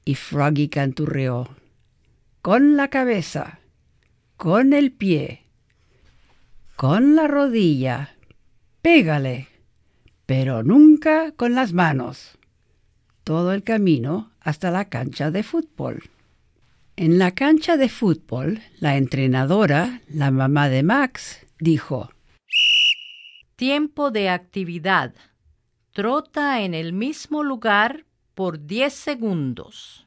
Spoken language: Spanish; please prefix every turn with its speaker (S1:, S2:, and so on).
S1: Y Froggy canturreó: con la cabeza, con el pie, con la rodilla, pégale, pero nunca con las manos. Todo el camino hasta la cancha de fútbol. En la cancha de fútbol, la entrenadora, la mamá de Max, dijo:
S2: tiempo de actividad. Trota en el mismo lugar por 10 segundos.